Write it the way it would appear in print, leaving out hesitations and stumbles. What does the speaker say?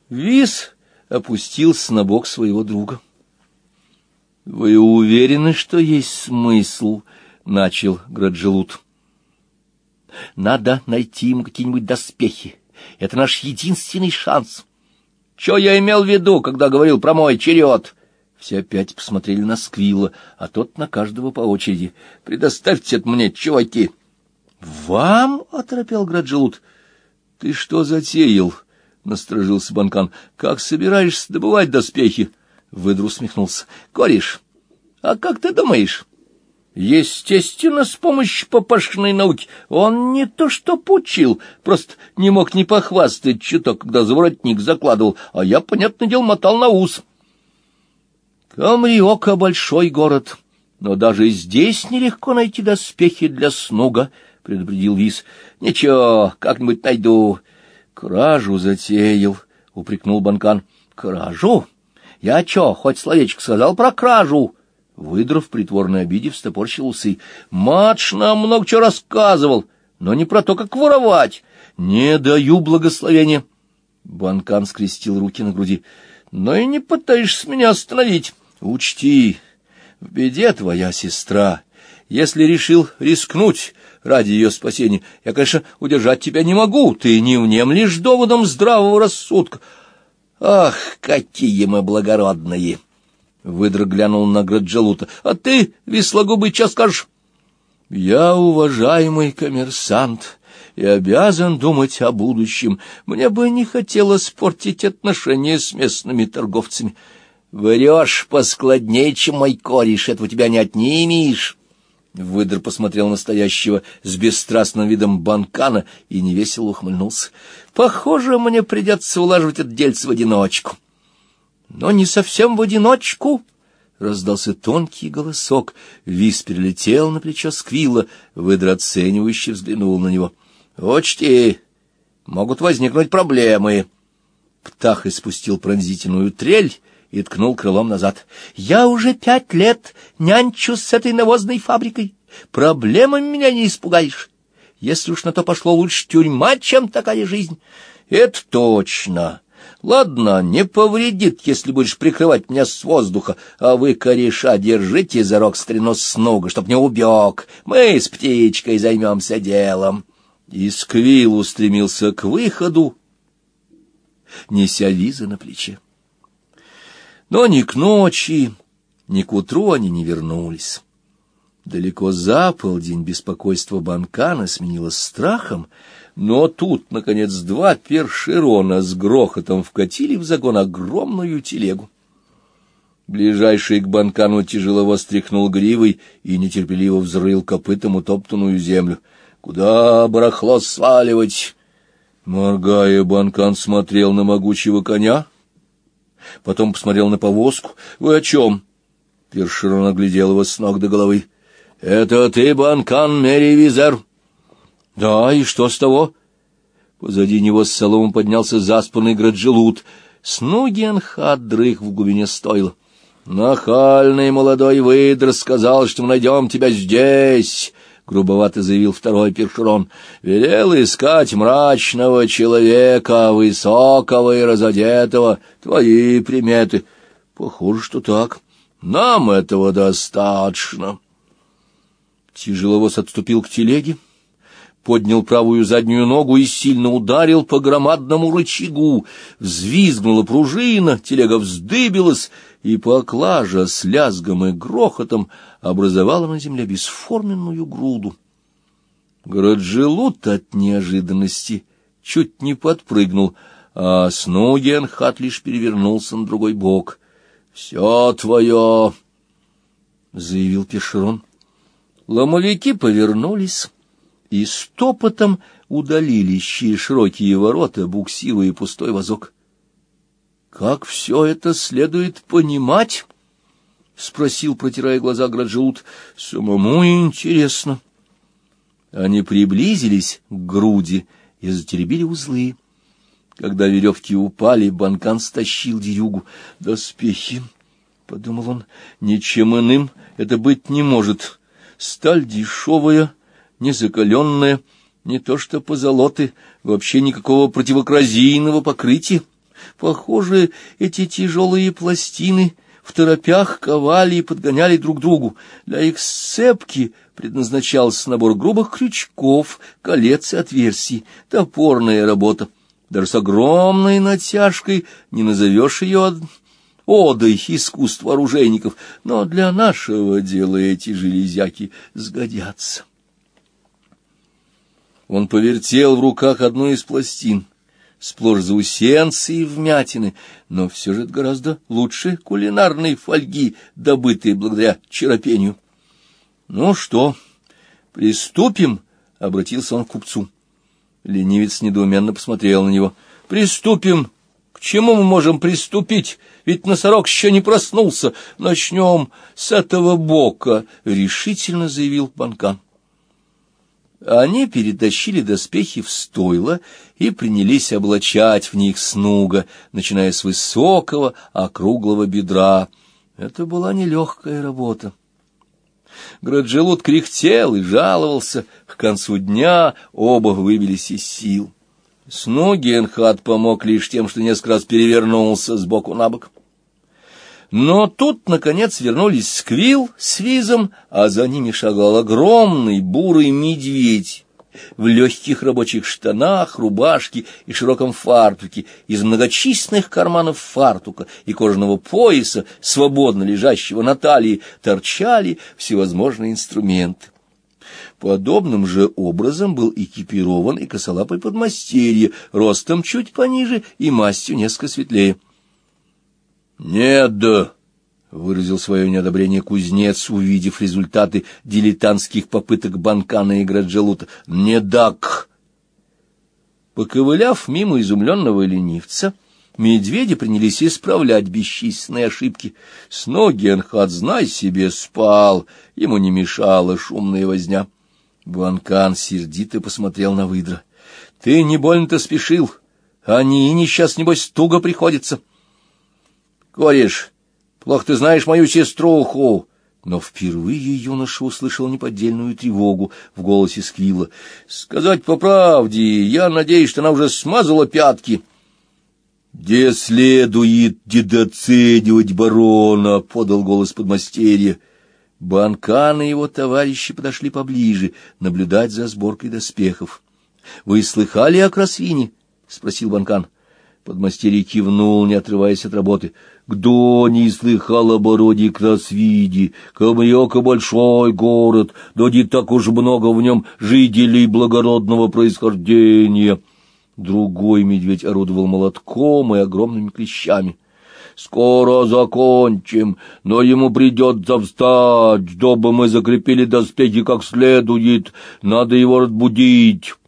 Виз опустился на бок своего друга. — Вы уверены, что есть смысл? — начал Граджелут. — Надо найти ему какие-нибудь доспехи. Это наш единственный шанс. — Что я имел в виду, когда говорил про мой черед? Все опять посмотрели на Сквилла, а тот на каждого по очереди. — Предоставьте это мне, чуваки. — Вам? — оторопел Граджелут. — Ты что затеял? — насторожился Банкан. — Как собираешься добывать доспехи? Выдр усмехнулся. — Кореш, а как ты думаешь? Естественно, с помощью папашиной науки. Он не то что поучил, просто не мог не похвастать чуток, когда заворотник закладывал, а я, понятное дело, мотал на ус. Камриока — большой город, но даже здесь нелегко найти доспехи для Снуга, — предупредил Виз. — Ничего, как-нибудь найду. — Кражу затеял, — упрекнул Банкан. — Кражу? Я чё, хоть словечко сказал про кражу? Выдр в притворной обиде встопорщил усы. — Матш нам много чего рассказывал, но не про то, как воровать. Не даю благословения. Банкан скрестил руки на груди. — Но и не пытаешься меня остановить. Учти, в беде твоя сестра. Если решил рискнуть ради ее спасения, я, конечно, удержать тебя не могу. Ты не внемлешь доводом здравого рассудка. Ах, какие мы благородные! Выдр глянул на Граджелута. — А ты, вислогубый, что скажешь? — Я уважаемый коммерсант и обязан думать о будущем. Мне бы не хотелось портить отношения с местными торговцами. — Врешь поскладнее, чем мой кореш, этого тебя не отнимешь. Выдр посмотрел на стоящего с бесстрастным видом Банкана и невесело ухмыльнулся. — Похоже, мне придется улаживать это дельце в одиночку. — Но не совсем в одиночку, — раздался тонкий голосок. Виз перелетел на плечо Сквилла, Выдр оценивающе взглянул на него. — Учти, могут возникнуть проблемы. Птах испустил пронзительную трель и ткнул крылом назад. — Я уже 5 лет нянчусь с этой навозной фабрикой. Проблемами меня не испугаешь. Если уж на то пошло, лучше тюрьма, чем такая жизнь. — Это точно. Ладно, не повредит, если будешь прикрывать меня с воздуха, а вы, кореша, держите за рог старину Снуга, чтоб не убег. Мы с птичкой займемся делом. И Сквилл устремился к выходу, неся Виза на плече. Но ни к ночи, ни к утру они не вернулись. Далеко за полдень беспокойство Банкана сменилось страхом, но тут, наконец, 2 першерона с грохотом вкатили в загон огромную телегу. Ближайший к Банкану тяжело стряхнул гривой и нетерпеливо взрыл копытом утоптанную землю. — Куда барахло сваливать? Моргая, Банкан смотрел на могучего коня, потом посмотрел на повозку. — Вы о чем? Першерон оглядел его с ног до головы. — Это ты, Банкан Мерривизер? — Да, и что с того? Позади него с соломом поднялся заспанный Граджелут. Снуги-Анхат дрых в глубине стойла. — Нахальный молодой выдр сказал, что мы найдем тебя здесь, — грубовато заявил второй Першерон. — Велел искать мрачного человека, высокого и разодетого. Твои приметы. — Похоже, что так. Нам этого достаточно. Тяжеловоз отступил к телеге, поднял правую заднюю ногу и сильно ударил по громадному рычагу. Взвизгнула пружина, телега вздыбилась, и поклажа с лязгом и грохотом образовала на земле бесформенную груду. Граджелут от неожиданности чуть не подпрыгнул, а Снуги-Анхат лишь перевернулся на другой бок. — Все твое, — заявил Першерон. Ломовики повернулись и стопотом удалились через широкие ворота, буксируя пустой вазок. — Как все это следует понимать? — спросил, протирая глаза, Граджелут. — Самому интересно. Они приблизились к груди и затеребили узлы. Когда веревки упали, Банкан стащил дерюгу. — Доспехи, — подумал он, — ничем иным это быть не может. Сталь дешевая, незакаленная, не то что позолоты, вообще никакого противокоррозийного покрытия. Похоже, эти тяжелые пластины в торопях ковали и подгоняли друг другу. Для их сцепки предназначался набор грубых крючков, колец и отверстий, топорная работа. Даже с огромной натяжкой не назовешь ее одой искусства оружейников, но для нашего дела эти железяки сгодятся. Он повертел в руках одну из пластин, сплошь заусенцы и вмятины, но все же это гораздо лучше кулинарной фольги, добытой благодаря черопению. — Ну что, приступим? — обратился он к купцу. Ленивец недоуменно посмотрел на него. — Приступим? К чему мы можем приступить? Ведь носорог еще не проснулся. Начнем с этого бока, — решительно заявил Банкан. Они перетащили доспехи в стойло и принялись облачать в них снуга, начиная с высокого округлого бедра. Это была нелегкая работа. Граджелут кряхтел и жаловался. К концу дня оба выбились из сил. Снуги Энхат помог лишь тем, что несколько раз перевернулся с боку на бок. Но тут, наконец, вернулись Сквилл с Визом, а за ними шагал огромный бурый медведь в легких рабочих штанах, рубашке и широком фартуке. Из многочисленных карманов фартука и кожаного пояса, свободно лежащего на талии, торчали всевозможные инструменты. Подобным же образом был экипирован и косолапый подмастерье, ростом чуть пониже и мастью несколько светлее. «Нет, да!» — выразил свое неодобрение кузнец, увидев результаты дилетантских попыток Банкана и Граджелута. «Не дак!» Поковыляв мимо изумленного ленивца, медведи принялись исправлять бесчисленные ошибки. Снуги Энхат, знай себе, спал, ему не мешала шумная возня. Банкан сердито посмотрел на выдра. — Ты не больно-то спешил, они и сейчас, небось, туго приходится. — Кореш, плохо ты знаешь мою сеструху. Но впервые юноша услышал неподдельную тревогу в голосе Сквилла. — Сказать по правде, я надеюсь, что она уже смазала пятки. — Де следует недооценивать барона, — подал голос подмастерья. Банкан и его товарищи подошли поближе, наблюдать за сборкой доспехов. — Вы слыхали о Красвине? — спросил Банкан. Подмастерье кивнул, не отрываясь от работы. — Кто не слыхал о бороде Красвиде? Камьёка большой город, да не так уж много в нем жителей благородного происхождения. Другой медведь орудовал молотком и огромными клещами. — Скоро закончим, но ему придется встать, чтобы мы закрепили доспехи как следует. Надо его разбудить.